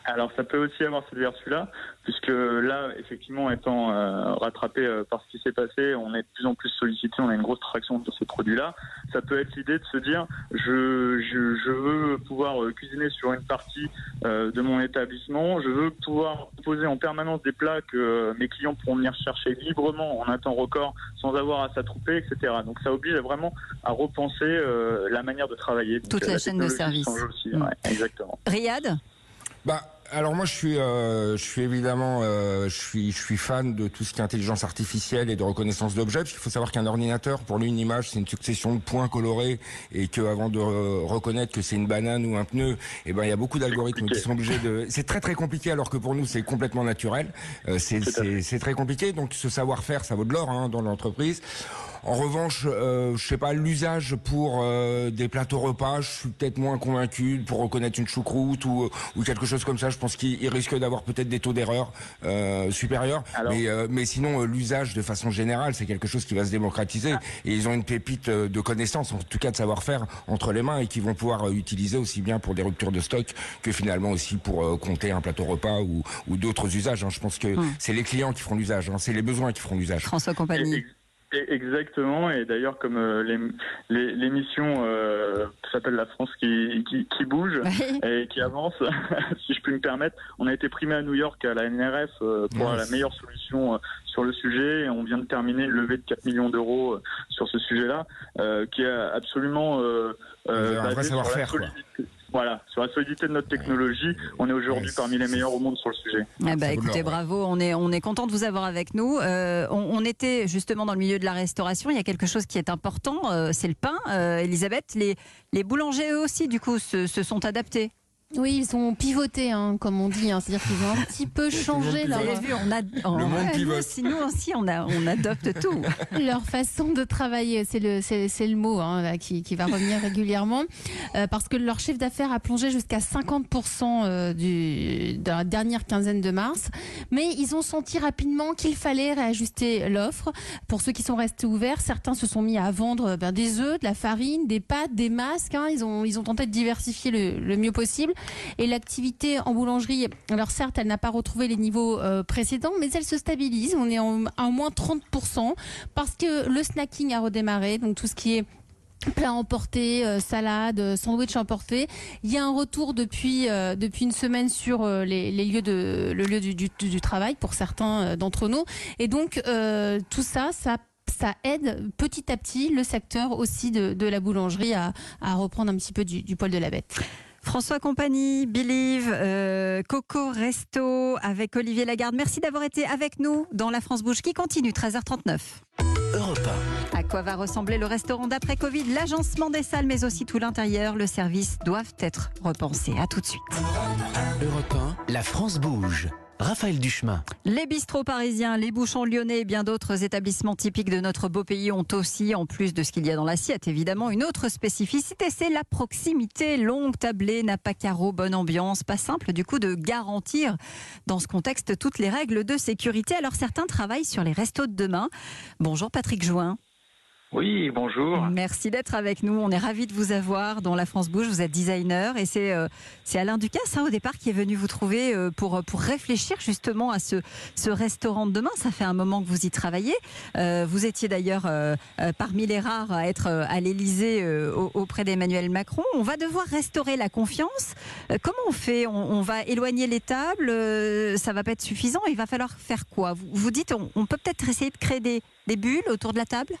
Alors ça peut aussi avoir cette vertu-là, puisque là, effectivement, étant euh, rattrapé euh, par ce qui s'est passé, on est de plus en plus sollicité, on a une grosse traction sur ces produits-là. Ça peut être l'idée de se dire, je, je, je veux pouvoir euh, cuisiner sur une partie euh, de mon établissement, je veux pouvoir proposer en permanence des plats que euh, mes clients pourront venir chercher librement en un temps record, sans avoir à s'attrouper, et cetera. Donc ça oblige vraiment à repenser euh, la manière de travailler. Donc, toute la, la chaîne de service. Aussi, mmh. ouais, exactement. Riyad ? Bah, alors moi je suis, euh, je suis évidemment, euh, je suis, je suis fan de tout ce qui est intelligence artificielle et de reconnaissance d'objets. Parce qu'il faut savoir qu'un ordinateur, pour lui, une image, c'est une succession de points colorés, et que avant de re- reconnaître que c'est une banane ou un pneu, eh ben il y a beaucoup d'algorithmes qui sont obligés de. C'est très très compliqué, alors que pour nous c'est complètement naturel. Euh, c'est, c'est, c'est très compliqué. Donc ce savoir-faire, ça vaut de l'or hein, dans l'entreprise. En revanche, euh, je sais pas, l'usage pour euh, des plateaux repas, je suis peut-être moins convaincu pour reconnaître une choucroute ou, ou quelque chose comme ça. Je pense qu'il risque d'avoir peut-être des taux d'erreur euh, supérieurs. Alors, mais, euh, mais sinon, euh, l'usage de façon générale, c'est quelque chose qui va se démocratiser. Ah. Et ils ont une pépite de connaissances, en tout cas de savoir-faire, entre les mains, et qui vont pouvoir euh, utiliser aussi bien pour des ruptures de stock que finalement aussi pour euh, compter un plateau repas ou, ou d'autres usages. Hein. Je pense que hum. c'est les clients qui feront l'usage, hein. C'est les besoins qui feront l'usage. François Compagnie. Exactement, et d'ailleurs comme euh, les, les, l'émission euh, s'appelle La France qui, qui, qui bouge oui. et qui avance, si je puis me permettre, on a été primé à New York à la N R F euh, pour yes. la meilleure solution euh, sur le sujet, et on vient de terminer une levée de quatre millions d'euros euh, sur ce sujet-là, euh, qui est absolument euh, euh, un vrai savoir-faire, quoi. Voilà, sur la solidité de notre technologie, on est aujourd'hui ouais, parmi les meilleurs au monde sur le sujet. Eh ben, écoutez, bravo, on est, on est content de vous avoir avec nous. Euh, on, on était justement dans le milieu de la restauration, il y a quelque chose qui est important, euh, c'est le pain. Euh, Elisabeth, les, les boulangers eux aussi, du coup, se, se sont adaptés. Oui, ils ont pivoté, hein, comme on dit. Hein. C'est-à-dire qu'ils ont un petit peu changé leur. Vous avez vu, on a, on, le monde pivote. Nous aussi, nous aussi, on, a, on adopte tout. Leur façon de travailler, c'est le, c'est, c'est le mot hein, là, qui, qui va revenir régulièrement, euh, parce que leur chiffre d'affaires a plongé jusqu'à cinquante pour cent euh, du, de la dernière quinzaine de mars. Mais ils ont senti rapidement qu'il fallait réajuster l'offre. Pour ceux qui sont restés ouverts, certains se sont mis à vendre ben, des œufs, de la farine, des pâtes, des masques. Hein. Ils ont, ils ont tenté de diversifier le, le mieux possible. Et l'activité en boulangerie, alors certes, elle n'a pas retrouvé les niveaux euh, précédents, mais elle se stabilise. On est en, à au moins trente pour cent parce que le snacking a redémarré, donc tout ce qui est plat emporté, euh, salade, sandwich emporté. Il y a un retour depuis euh, depuis une semaine sur euh, les, les lieux de le lieu du, du, du travail pour certains euh, d'entre nous. Et donc euh, tout ça, ça ça aide petit à petit le secteur aussi de, de la boulangerie à, à reprendre un petit peu du, du poil de la bête. François Compagnie, Believe, euh, Coco Resto avec Olivier Lagarde. Merci d'avoir été avec nous dans La France Bouge qui continue, treize heures trente-neuf. Europe un. À quoi va ressembler le restaurant d'après-Covid? L'agencement des salles, mais aussi tout l'intérieur, le service doivent être repensés. À tout de suite. Europe un, La France Bouge. Raphaël Duchemin. Les bistrots parisiens, les bouchons lyonnais et bien d'autres établissements typiques de notre beau pays ont aussi, en plus de ce qu'il y a dans l'assiette, évidemment, une autre spécificité, c'est la proximité. Longue tablée, nappe carreau, bonne ambiance. Pas simple du coup de garantir dans ce contexte toutes les règles de sécurité. Alors certains travaillent sur les restos de demain. Bonjour Patrick Jouin. Oui, bonjour. Merci d'être avec nous. On est ravis de vous avoir dans La France Bouge. Vous êtes designer et c'est, euh, c'est Alain Ducasse hein, au départ qui est venu vous trouver euh, pour, pour réfléchir justement à ce, ce restaurant de demain. Ça fait un moment que vous y travaillez. Euh, vous étiez d'ailleurs euh, euh, parmi les rares à être euh, à l'Élysée euh, auprès d'Emmanuel Macron. On va devoir restaurer la confiance. Euh, comment on fait on, on va éloigner les tables euh, ça va pas être suffisant. Il va falloir faire quoi? Vous, vous dites on, on peut peut-être essayer de créer des, des bulles autour de la table?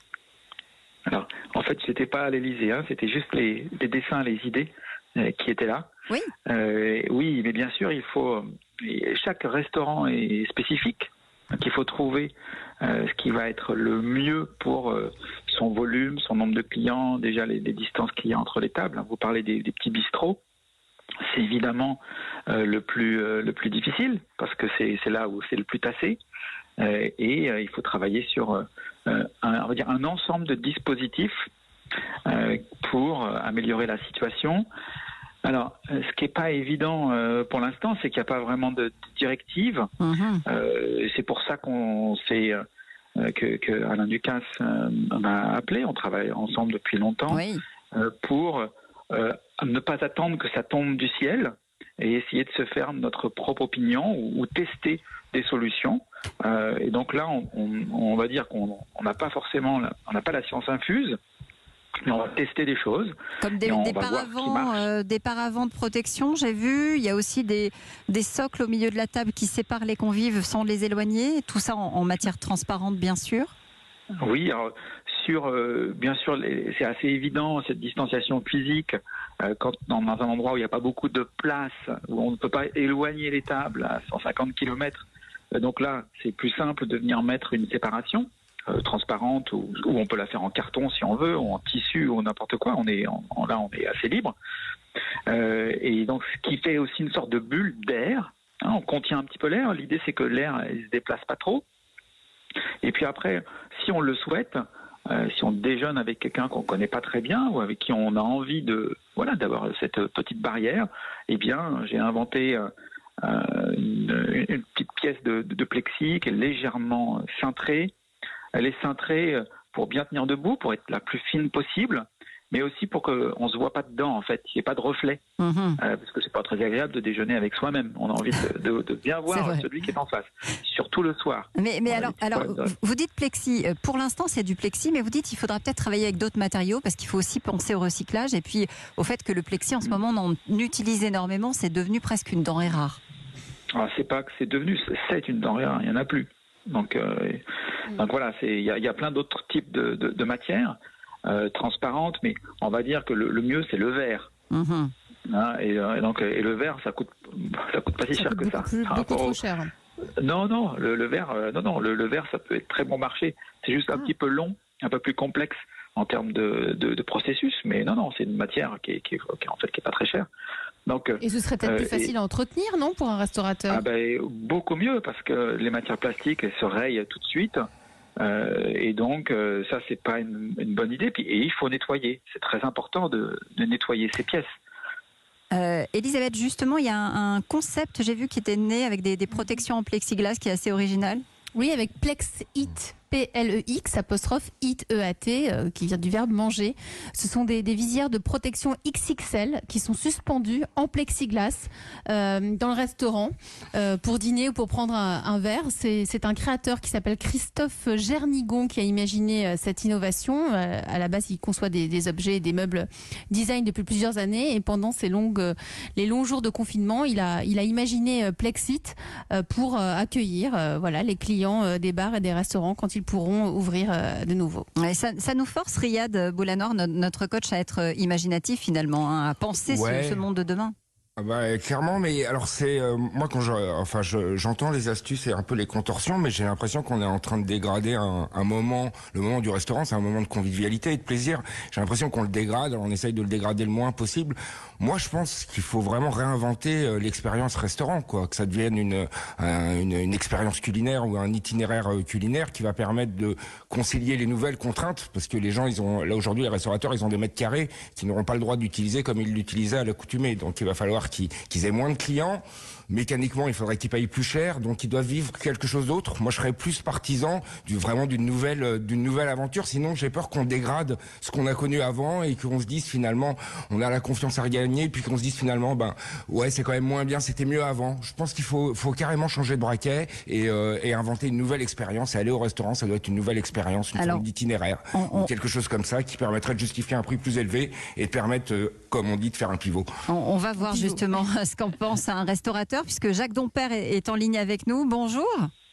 Alors, en fait, c'était pas à l'Élysée, hein, c'était juste les, les dessins, les idées euh, qui étaient là. Oui. Euh, oui, mais bien sûr, il faut. Chaque restaurant est spécifique, donc il faut trouver euh, ce qui va être le mieux pour euh, son volume, son nombre de clients, déjà les, les distances qu'il y a entre les tables. Vous parlez des, des petits bistrots. C'est évidemment euh, le plus euh, le plus difficile parce que c'est c'est là où c'est le plus tassé. Euh, et euh, il faut travailler sur euh, un, on va dire un ensemble de dispositifs euh, pour euh, améliorer la situation. Alors, euh, ce qui n'est pas évident euh, pour l'instant, c'est qu'il n'y a pas vraiment de, de directive. Mmh. Euh, c'est pour ça qu'on s'est euh, que, que Alain Ducasse euh, m'a appelé. On travaille ensemble depuis longtemps oui. euh, pour euh, ne pas attendre que ça tombe du ciel et essayer de se faire notre propre opinion ou, ou tester des solutions. Euh, et donc là, on, on, on va dire qu'on n'a pas forcément, la, on n'a pas la science infuse, mais on va tester des choses. Comme des, des paravents, euh, des paravents de protection, j'ai vu. Il y a aussi des, des socles au milieu de la table qui séparent les convives sans les éloigner. Tout ça en, en matière transparente, bien sûr. Oui, alors, sur, euh, bien sûr, les, c'est assez évident cette distanciation physique euh, quand dans, dans un endroit où il n'y a pas beaucoup de place, où on ne peut pas éloigner les tables à cent cinquante kilomètres. Euh, donc là, c'est plus simple de venir mettre une séparation euh, transparente ou, ou on peut la faire en carton si on veut, ou en tissu ou n'importe quoi. On est en, en, là, on est assez libre. Euh, et donc, ce qui fait aussi une sorte de bulle d'air. Hein, on contient un petit peu l'air. L'idée, c'est que l'air ne se déplace pas trop. Et puis après, si on le souhaite, euh, si on déjeune avec quelqu'un qu'on ne connaît pas très bien ou avec qui on a envie de, voilà, d'avoir cette petite barrière, eh bien, j'ai inventé euh, une, une petite pièce de, de plexi qui est légèrement cintrée. Elle est cintrée pour bien tenir debout, pour être la plus fine possible, mais aussi pour qu'on ne se voit pas dedans, en fait, il n'y ait pas de reflet. Mmh. Euh, parce que c'est pas très agréable de déjeuner avec soi-même. On a envie de, de, de bien voir celui qui est en face, surtout le soir. Mais, mais alors, alors vous dites plexi, pour l'instant c'est du plexi, mais vous dites qu'il faudra peut-être travailler avec d'autres matériaux, parce qu'il faut aussi penser au recyclage, et puis au fait que le plexi en ce mmh. moment, on en utilise énormément, c'est devenu presque une denrée rare. Alors, c'est pas que c'est devenu, c'est une denrée rare, il n'y en a plus. Donc, euh, mmh. donc voilà, il y, y a plein d'autres types de, de, de matières. Euh, transparente, mais on va dire que le, le mieux c'est le verre. Mmh. Hein, et, et donc et le verre ça coûte ça coûte pas si ça cher que ça. Plus, beaucoup trop au... cher. Non non le, le verre euh, non non le, le verre ça peut être très bon marché. C'est juste un ah. petit peu long, un peu plus complexe en termes de, de, de processus, mais non non c'est une matière qui est, qui est, qui est en fait qui est pas très chère. Donc, et ce serait peut-être euh, plus facile et... à entretenir, non, pour un restaurateur? Ah ben beaucoup mieux parce que les matières plastiques elles se rayent tout de suite. Euh, et donc euh, ça c'est pas une, une bonne idée. Puis, et il faut nettoyer. C'est très important de, de nettoyer ces pièces. Euh, Elisabeth, justement, il y a un, un concept, j'ai vu, qui était né avec des, des protections en plexiglas qui est assez original. Oui, avec Plexit, P L E X, apostrophe, It, E A T, euh, qui vient du verbe manger. Ce sont des, des visières de protection X X L qui sont suspendues en plexiglas euh, dans le restaurant euh, pour dîner ou pour prendre un, un verre. C'est, c'est un créateur qui s'appelle Christophe Gernigon qui a imaginé euh, cette innovation. Euh, à la base, il conçoit des, des objets et des meubles design depuis plusieurs années et pendant ces longues, euh, les longs jours de confinement, il a, il a imaginé euh, Plexit euh, pour euh, accueillir euh, voilà, les clients euh, des bars et des restaurants quand ils pourront ouvrir euh, de nouveau. Ouais, ça, ça nous force, Riyad Boulanoir, notre, notre coach, à être imaginatif finalement, hein, à penser ouais. ce, ce monde de demain. Ah bah, clairement, mais alors c'est euh, moi quand je, enfin je, j'entends les astuces et un peu les contorsions, mais j'ai l'impression qu'on est en train de dégrader un, un moment. Le moment du restaurant, c'est un moment de convivialité et de plaisir. J'ai l'impression qu'on le dégrade, alors on essaye de le dégrader le moins possible. Moi, je pense qu'il faut vraiment réinventer euh, l'expérience restaurant, quoi, que ça devienne une, un, une une expérience culinaire ou un itinéraire culinaire qui va permettre de concilier les nouvelles contraintes, parce que les gens, ils ont là aujourd'hui les restaurateurs, ils ont des mètres carrés qu'ils n'auront pas le droit d'utiliser comme ils l'utilisaient à l'accoutumée. Donc il va falloir qu'ils, qu'ils aient moins de clients. Mécaniquement, il faudrait qu'ils payent plus cher, donc ils doivent vivre quelque chose d'autre. Moi, je serais plus partisan du vraiment d'une nouvelle d'une nouvelle aventure. Sinon, j'ai peur qu'on dégrade ce qu'on a connu avant et qu'on se dise finalement, on a la confiance à regagner, puis qu'on se dise finalement, ben ouais, c'est quand même moins bien, c'était mieux avant. Je pense qu'il faut faut carrément changer de braquet et, euh, et inventer une nouvelle expérience. Et aller au restaurant, ça doit être une nouvelle expérience, une Alors, forme d'itinéraire, on, on... quelque chose comme ça qui permettrait de justifier un prix plus élevé et de permettre, euh, comme on dit, de faire un pivot. On, on va voir justement ce qu'en pense un restaurateur, puisque Jacques Dompère est en ligne avec nous. Bonjour.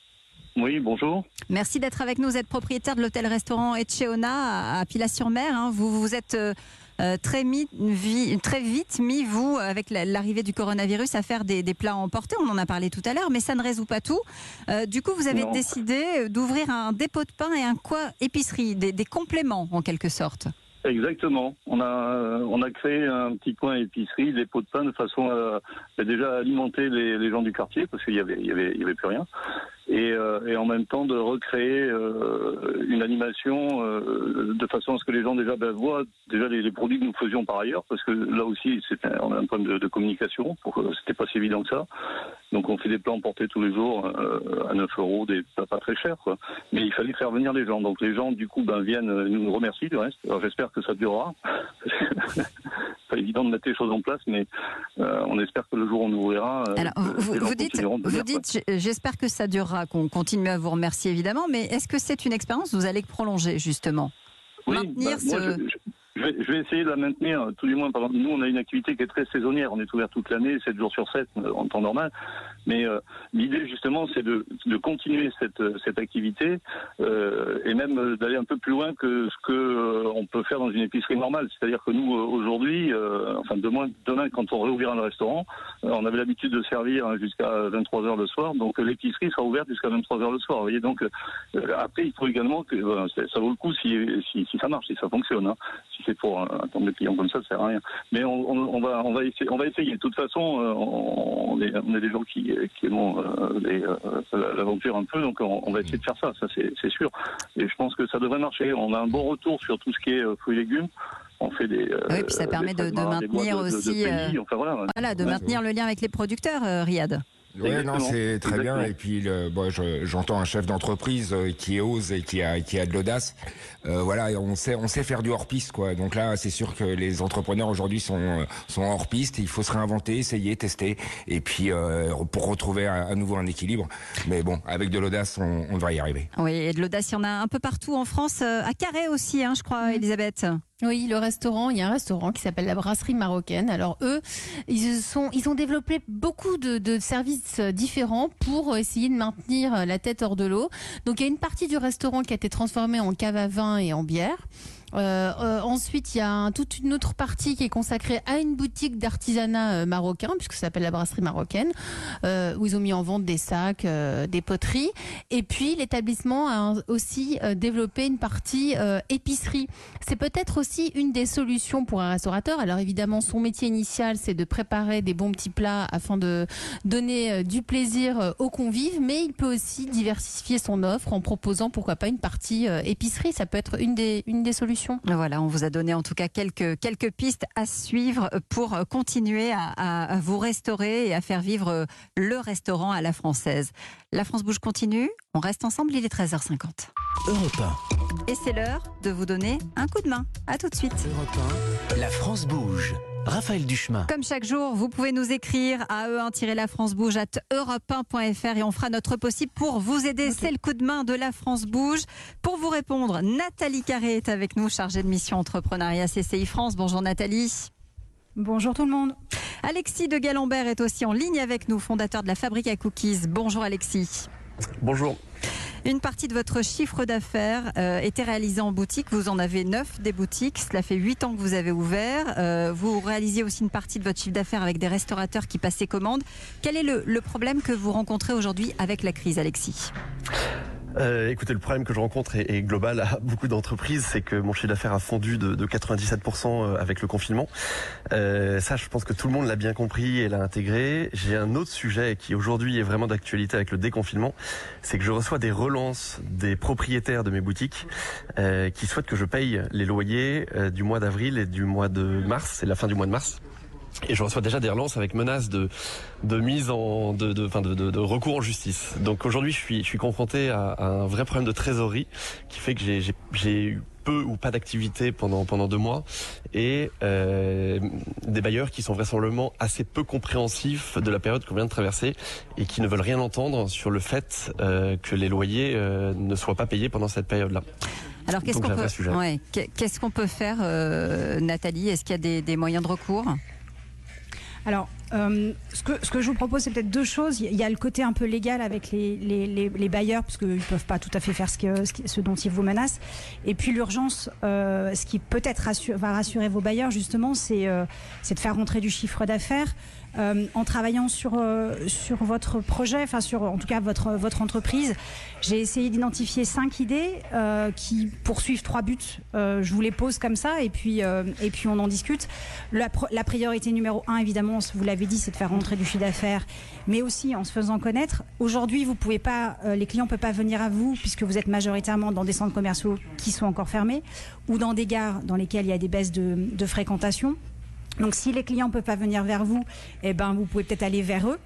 Oui, bonjour. Merci d'être avec nous. Vous êtes propriétaire de l'hôtel-restaurant Etcheona à Pilat-sur-Mer. Hein. Vous vous êtes euh, très, mis, vi, très vite mis, vous, avec l'arrivée du coronavirus, à faire des, des plats emportés. On en a parlé tout à l'heure, mais ça ne résout pas tout. Euh, du coup, vous avez non. décidé d'ouvrir un dépôt de pain et un quoi épicerie, des, des compléments en quelque sorte. Exactement. On a on a créé un petit coin épicerie, des pots de pain de façon à, à déjà alimenter les, les gens du quartier parce qu'il y avait il y avait il y avait plus rien et, euh, et en même temps de recréer euh, une animation euh, de façon à ce que les gens déjà ben, voient déjà les, les produits que nous faisions par ailleurs parce que là aussi c'était on a un problème de, de communication pour c'était pas si évident que ça. Donc on fait des plats emportés tous les jours euh, à neuf euros, des plats pas très chers quoi. Mais il fallait faire venir les gens. Donc les gens du coup ben viennent nous remercient du reste. Alors j'espère que ça durera pas évident de mettre les choses en place, mais euh, on espère que le jour où on ouvrira, euh, Alors, vous, les gens vous dites, continueront de vous venir, dites j'espère que ça durera, qu'on continue à vous remercier évidemment, mais est-ce que c'est une expérience que vous allez prolonger justement? Oui, Maintenir bah, moi, ce... je, je, je, vais, je vais essayer de la maintenir, tout du moins. Par exemple, nous, on a une activité qui est très saisonnière. On est ouvert toute l'année, sept jours sur sept, en temps normal. Mais euh, l'idée, justement, c'est de, de continuer cette, cette activité euh, et même d'aller un peu plus loin que ce que euh, on peut faire dans une épicerie normale. C'est-à-dire que nous, euh, aujourd'hui, euh, enfin demain, demain, quand on réouvrira le restaurant, euh, on avait l'habitude de servir jusqu'à vingt-trois heures le soir. Donc l'épicerie sera ouverte jusqu'à vingt-trois heures le soir. Vous voyez, donc euh, après, il faut également que euh, ça vaut le coup si, si, si ça marche, si ça fonctionne. Hein. Si c'est pour euh, attendre des clients comme ça, ça sert à rien. Mais on, on, on va, on va essayer. On va essayer. De toute façon, euh, on, on, est, on est des gens qui, qui aimons euh, les, euh, l'aventure un peu, donc on, on va essayer de faire ça. Ça, c'est, c'est sûr. Et je pense que ça devrait marcher. On a un bon retour sur tout ce qui est euh, fruits et légumes. On fait des. Euh, oui, puis ça permet de, de maintenir de, aussi. De, de pays, euh, enfin, voilà, voilà, de ouais, maintenir le lien avec les producteurs, euh, Riyad. Oui, non, c'est très Exactement. bien. Et puis, le, bon, je, j'entends un chef d'entreprise euh, qui ose et qui a, qui a de l'audace. Euh, voilà, on sait, on sait faire du hors-piste, quoi. Donc là, c'est sûr que les entrepreneurs aujourd'hui sont, sont hors-piste. Il faut se réinventer, essayer, tester, et puis euh, pour retrouver à, à nouveau un équilibre. Mais bon, avec de l'audace, on, on va y arriver. Oui, et de l'audace, il y en a un peu partout en France, à Carhaix aussi, hein, je crois, mmh. Elisabeth. Oui, le restaurant, il y a un restaurant qui s'appelle la Brasserie Marocaine. Alors eux, ils sont, ils ont développé beaucoup de, de services différents pour essayer de maintenir la tête hors de l'eau. Donc il y a une partie du restaurant qui a été transformée en cave à vin et en bière. Euh, euh, ensuite, il y a un, toute une autre partie qui est consacrée à une boutique d'artisanat euh, marocain, puisque ça s'appelle la Brasserie Marocaine, euh, où ils ont mis en vente des sacs, euh, des poteries. Et puis, l'établissement a aussi euh, développé une partie euh, épicerie. C'est peut-être aussi une des solutions pour un restaurateur. Alors évidemment, son métier initial, c'est de préparer des bons petits plats afin de donner euh, du plaisir euh, aux convives, mais il peut aussi diversifier son offre en proposant, pourquoi pas, une partie euh, épicerie. Ça peut être une des, une des solutions. Voilà, on vous a donné en tout cas quelques, quelques pistes à suivre pour continuer à, à, à vous restaurer et à faire vivre le restaurant à la française. La France Bouge continue, on reste ensemble, il est treize heures cinquante. Europe un. Et c'est l'heure de vous donner un coup de main. À tout de suite. Europe un, la France Bouge. Raphaël Duchemin. Comme chaque jour, vous pouvez nous écrire à e un tiret la france bouge arobase europe un point f r et on fera notre possible pour vous aider. Okay. C'est le coup de main de la France Bouge. Pour vous répondre, Nathalie Carré est avec nous, chargée de mission entrepreneuriat C C I France. Bonjour Nathalie. Bonjour tout le monde. Alexis de Galambert est aussi en ligne avec nous, fondateur de la Fabrique à Cookies. Bonjour Alexis. Bonjour. Une partie de votre chiffre d'affaires euh, était réalisée en boutique. Vous en avez neuf des boutiques. Cela fait huit ans que vous avez ouvert. Euh, vous réalisiez aussi une partie de votre chiffre d'affaires avec des restaurateurs qui passaient commande. Quel est le, le problème que vous rencontrez aujourd'hui avec la crise, Alexis ? Euh, écoutez, le problème que je rencontre est, est global à beaucoup d'entreprises, c'est que mon chiffre d'affaires a fondu de, de quatre-vingt-dix-sept pour cent avec le confinement. Euh, ça, je pense que tout le monde l'a bien compris et l'a intégré. J'ai un autre sujet qui aujourd'hui est vraiment d'actualité avec le déconfinement, c'est que je reçois des relances des propriétaires de mes boutiques euh, qui souhaitent que je paye les loyers euh, du mois d'avril et du mois de mars, c'est la fin du mois de mars. Et je reçois déjà des relances avec menaces de, de mise en, de, de, enfin de, de, de recours en justice. Donc aujourd'hui, je suis, je suis confronté à, à un vrai problème de trésorerie qui fait que j'ai, j'ai, j'ai eu peu ou pas d'activité pendant, pendant deux mois et euh, des bailleurs qui sont vraisemblablement assez peu compréhensifs de la période qu'on vient de traverser et qui ne veulent rien entendre sur le fait euh, que les loyers euh, ne soient pas payés pendant cette période-là. Alors qu'est-ce, qu'on peut, ouais, qu'est-ce qu'on peut faire, euh, Nathalie ? Est-ce qu'il y a des, des moyens de recours ? Alors, euh, ce, que, ce que je vous propose, c'est peut-être deux choses. Il y a le côté un peu légal avec les, les, les, les bailleurs, parce qu'ils ne peuvent pas tout à fait faire ce, que, ce, ce dont ils vous menacent. Et puis l'urgence, euh, ce qui peut-être rassure, va rassurer vos bailleurs, justement, c'est, euh, c'est de faire rentrer du chiffre d'affaires. Euh, en travaillant sur, euh, sur votre projet, enfin sur en tout cas votre, votre entreprise, j'ai essayé d'identifier cinq idées euh, qui poursuivent trois buts. Euh, je vous les pose comme ça et puis, euh, et puis on en discute. La, la priorité numéro un, évidemment, vous l'avez dit, c'est de faire rentrer du chiffre d'affaires, mais aussi en se faisant connaître. Aujourd'hui, vous pouvez pas, euh, les clients ne peuvent pas venir à vous puisque vous êtes majoritairement dans des centres commerciaux qui sont encore fermés ou dans des gares dans lesquelles il y a des baisses de, de fréquentation. Donc si les clients ne peuvent pas venir vers vous, eh ben, vous pouvez peut-être aller vers eux.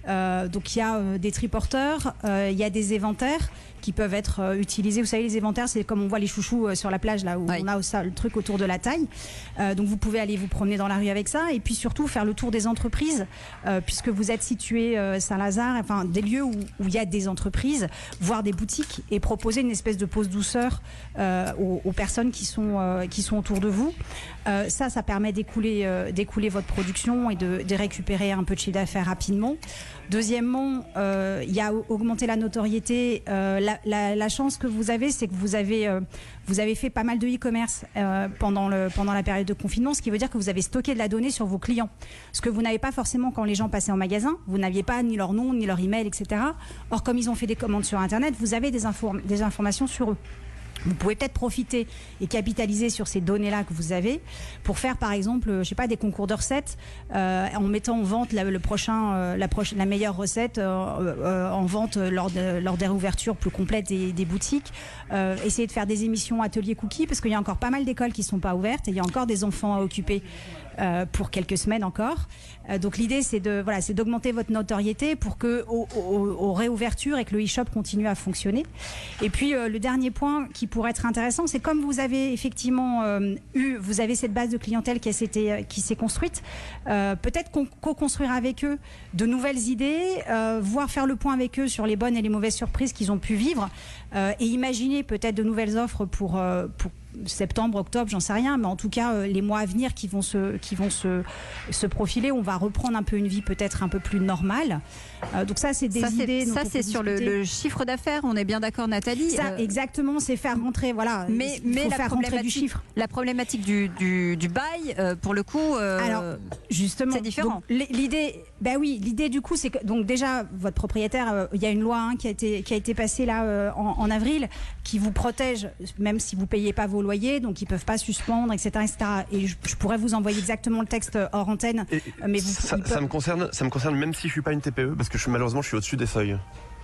Euh, donc il y a euh, des triporteurs, euh, il y a des éventaires qui peuvent être euh, utilisés. Vous savez, les éventaires, c'est comme on voit les chouchous euh, sur la plage, là où oui. on a ça, le truc autour de la taille. Euh, donc vous pouvez aller vous promener dans la rue avec ça, et puis surtout faire le tour des entreprises, euh, puisque vous êtes situé euh, Saint-Lazare, enfin des lieux où, où il y a des entreprises, voir des boutiques et proposer une espèce de pause douceur euh, aux, aux personnes qui sont, euh, qui sont autour de vous. Euh, ça, ça permet d'écouler, euh, d'écouler votre production et de, de récupérer un peu de chiffre d'affaires rapidement. Deuxièmement, euh, il y a augmenté la notoriété. Euh, la, la, la chance que vous avez, c'est que vous avez, euh, vous avez fait pas mal de e-commerce euh, pendant, le, pendant la période de confinement, ce qui veut dire que vous avez stocké de la donnée sur vos clients. Ce que vous n'avez pas forcément quand les gens passaient en magasin. Vous n'aviez pas ni leur nom, ni leur email, et cetera. Or, comme ils ont fait des commandes sur Internet, vous avez des, inform- des informations sur eux. Vous pouvez peut-être profiter et capitaliser sur ces données-là que vous avez pour faire, par exemple, je sais pas, des concours de recettes euh, en mettant en vente la, le prochain, euh, la, prochaine, la meilleure recette euh, euh, en vente lors, de, lors des réouvertures plus complètes des, des boutiques. Euh, essayer de faire des émissions ateliers cookies parce qu'il y a encore pas mal d'écoles qui ne sont pas ouvertes et il y a encore des enfants à occuper euh, pour quelques semaines encore. Euh, donc l'idée, c'est de voilà, c'est d'augmenter votre notoriété pour que aux, aux, aux réouvertures et que le e-shop continue à fonctionner. Et puis euh, le dernier point qui pourrait être intéressant, c'est comme vous avez effectivement euh, eu, vous avez cette base de clientèle qui, a, qui s'est construite, euh, peut-être co-construire avec eux de nouvelles idées, euh, voire faire le point avec eux sur les bonnes et les mauvaises surprises qu'ils ont pu vivre, euh, et imaginer peut-être de nouvelles offres pour, euh, pour septembre, octobre, j'en sais rien, mais en tout cas euh, les mois à venir qui vont se, qui vont se, se profiler, on va reprendre un peu une vie peut-être un peu plus normale. Euh, donc ça, c'est des ça, idées. C'est, ça, c'est sur le, le chiffre d'affaires. On est bien d'accord, Nathalie. Ça, euh, exactement, c'est faire rentrer, voilà. Mais, il mais faut la faire rentrer du chiffre. La problématique du, du, du bail, euh, pour le coup, euh, alors justement, c'est différent. Donc, l'idée, ben oui, l'idée du coup, c'est que donc déjà votre propriétaire, euh, il y a une loi hein, qui a été qui a été passée là euh, en, en avril, qui vous protège même si vous payez pas vos loyers, donc ils peuvent pas suspendre, et cetera, et cetera. Et je, je pourrais vous envoyer exactement le texte hors antenne. Et mais vous, ça, peuvent... ça me concerne, ça me concerne même si je suis pas une T P E, parce que je suis, malheureusement je suis au-dessus des seuils.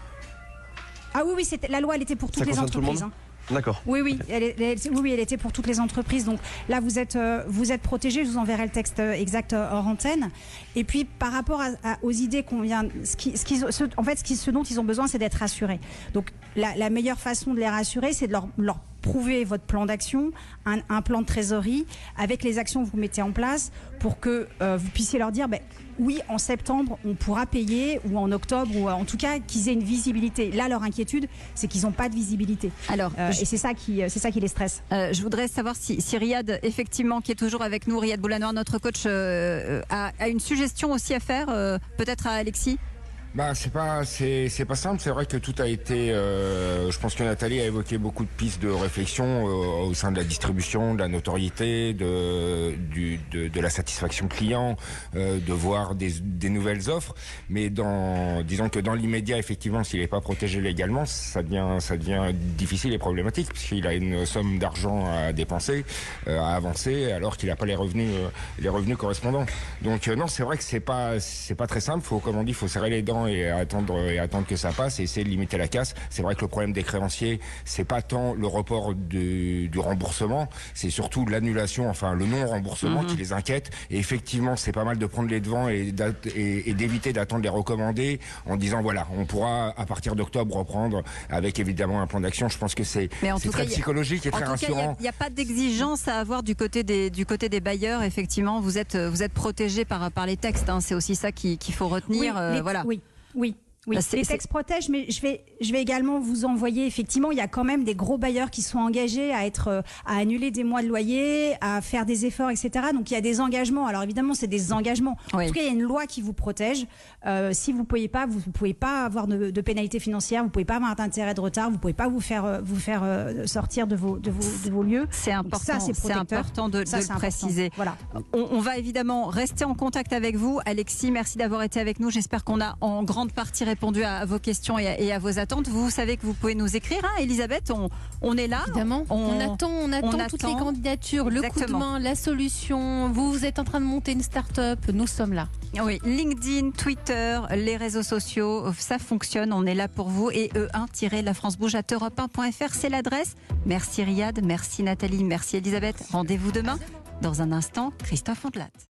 Ah oui, oui, c'était, la loi, elle était pour toutes ça les entreprises. Tout le monde D'accord. Oui, oui, elle, elle, elle, oui, oui, elle était pour toutes les entreprises. Donc là, vous êtes, euh, vous êtes protégés. Je vous enverrai le texte exact euh, hors antenne. Et puis, par rapport à, à, aux idées qu'on vient, ce qui, ce qui, ce, en fait, ce, qui, ce dont ils ont besoin, c'est d'être rassurés. Donc, la, la meilleure façon de les rassurer, c'est de leur, leur prouver votre plan d'action, un, un plan de trésorerie, avec les actions que vous mettez en place, pour que euh, vous puissiez leur dire, ben, oui, en septembre, on pourra payer, ou en octobre, ou en tout cas qu'ils aient une visibilité. Là, leur inquiétude, c'est qu'ils n'ont pas de visibilité. Alors, euh, je... et c'est ça qui, c'est ça qui les stresse. Euh, je voudrais savoir si, si Riyad, effectivement, qui est toujours avec nous, Riyad Boulanoir, notre coach, euh, a, a une suggestion aussi à faire, euh, peut-être à Alexis. Bah, c'est pas, c'est, c'est pas simple. C'est vrai que tout a été. Euh, je pense que Nathalie a évoqué beaucoup de pistes de réflexion euh, au sein de la distribution, de la notoriété, de, du, de, de la satisfaction client, euh, de voir des, des nouvelles offres. Mais dans, disons que dans l'immédiat, effectivement, s'il n'est pas protégé légalement, ça devient, ça devient difficile et problématique puisqu'il a une somme d'argent à dépenser, euh, à avancer, alors qu'il n'a pas les revenus, euh, les revenus correspondants. Donc euh, non, c'est vrai que c'est pas, c'est pas très simple. Faut, comme on dit, faut serrer les dents et attendre et attendre que ça passe et essayer de limiter la casse. C'est vrai que le problème des créanciers, c'est pas tant le report du, du remboursement, c'est surtout l'annulation, enfin le non-remboursement mmh. qui les inquiète. Et effectivement, c'est pas mal de prendre les devants et, et, et d'éviter d'attendre les recommandés en disant voilà, on pourra à partir d'octobre reprendre avec évidemment un plan d'action. Je pense que c'est, c'est très cas, psychologique et très rassurant. Il n'y a, a pas d'exigence à avoir du côté des du côté des bailleurs. Effectivement, vous êtes vous êtes protégés par par les textes. Hein. C'est aussi ça qu'il, qu'il faut retenir. Oui, euh, les, voilà. Oui. Oui, oui. C'est, les textes protègent, mais je vais, je vais également vous envoyer, effectivement, il y a quand même des gros bailleurs qui sont engagés à être, à annuler des mois de loyer, à faire des efforts, et cetera. Donc il y a des engagements. Alors évidemment, c'est des engagements. Oui. En tout cas, il y a une loi qui vous protège. Euh, si vous ne pouvez pas, vous ne pouvez pas avoir de, de pénalité financière, vous ne pouvez pas avoir d'intérêt de retard, vous ne pouvez pas vous faire, vous faire sortir de vos, de vos, de vos lieux. C'est important. Ça, c'est, c'est important de, ça, de c'est le préciser. Voilà. On, on va évidemment rester en contact avec vous, Alexis. Merci d'avoir été avec nous. J'espère qu'on a en grande partie répondu à, à vos questions. Et à, et à vos attentes. Vous savez que vous pouvez nous écrire, hein, Elisabeth, on, on est là. Évidemment, on, on attend, on attend on toutes attend. les candidatures, le Exactement. coup de main, la solution. Vous, vous êtes en train de monter une start-up, nous sommes là. Oui, LinkedIn, Twitter, les réseaux sociaux, ça fonctionne, on est là pour vous. Et e un tiret la France bouge arobase europe un point f r, c'est l'adresse. Merci Riyad, merci Nathalie, merci Elisabeth. Rendez-vous demain. Dans un instant, Christophe Ondelat.